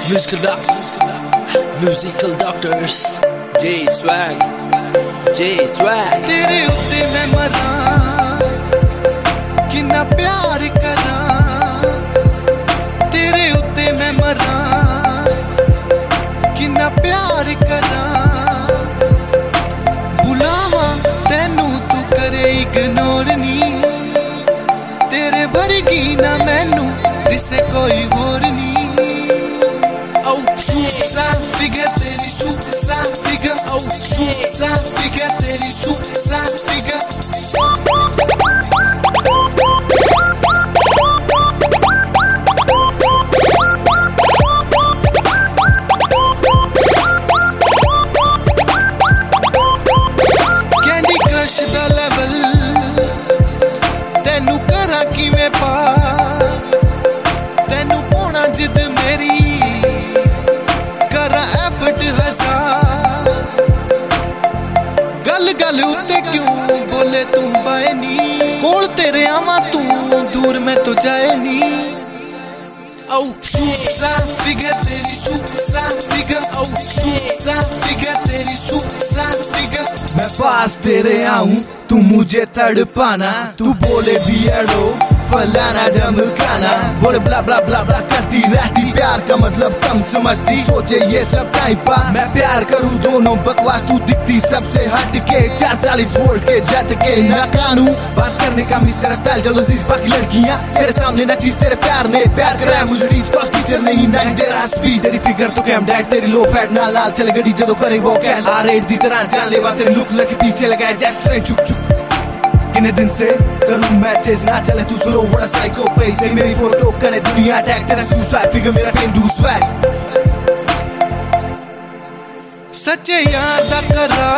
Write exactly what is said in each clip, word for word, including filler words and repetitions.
Musical doctor, musical doctors, J Swag, J Swag. तेरे उत्ते मैं मरां, किन्ना प्यार करां। तेरे उत्ते मैं मरां, किन्ना प्यार करां। बुलावां तैनू तू करे इग्नोर नी, तेरे वर्गी ना मैनू दिसे कोई होर नी। Oh, super figure, तेरी super figure. Oh, super figure, तेरी super figure. Candy Crush दा level, तैनू करा किवें पार, तैनू पाउणा जिद मेरी गल गल उत्ते क्यों बोले तू बाए नी, कोल तेरे आवा तू दूर मैं तो जाए नी। Oh, super figure, तेरी super figure. Oh, super figure, तेरी super figure. मैं पास तेरे आऊं तू मुझे तड़पाना, तू बोले बियर्डो फलाना धमकाना, बोले ब्ला ब्ला ब्ला ब्ला करती रहती। प्यार का मतलब कम समझती, सोचे ये सब टाइम पास। मैं प्यार करूं दोनों बकवास, तू दिखती सबसे हटके। चार चालीस वोल्ट के झटके ना कानू, बात करने का मिस तेरा स्टाइल जलोसीज। बाकी लड़कियां तेरे सामने नची, तेरे प्यार ने प्यार कराया मुझे। रीस्कॉस टीचर नहीं नहीं दे रहा स्पीड, तेरी फिगर तो कैम डैट, तेरी लो फैट ना लाल चले गड्डी जदों करे वो कैल। आ रेड दी तरह जान लेवा, तेरी लुक लगे पीछे लगाए जस्ट ट्रेन चुप चुप। कितने दिन से करूं मैचेस ना चले तू स्लो, बड़ा साइको पेस से मेरी फोटो करे दुनिया अटैक। तेरा सुसाइड फिगर मेरा फेम डू स्वैग। सच्चे याद करा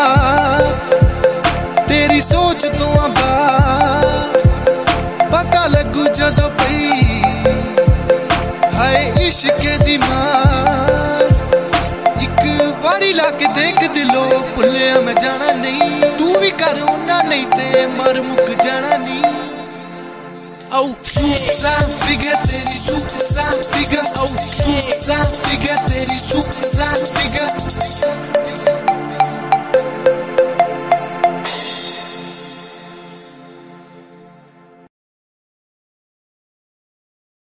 तेरी सोच तो आबाद, पता लगू जदों पई हाय इश्क दी मार। एक बारी लाके देख दिलो भुलिया मैं जाना नहीं, तू भी कर उन्ना नहीं ते मर मुक जाना नहीं। Oh, super figure, तेरी super figure. Oh, super figure, तेरी super figure.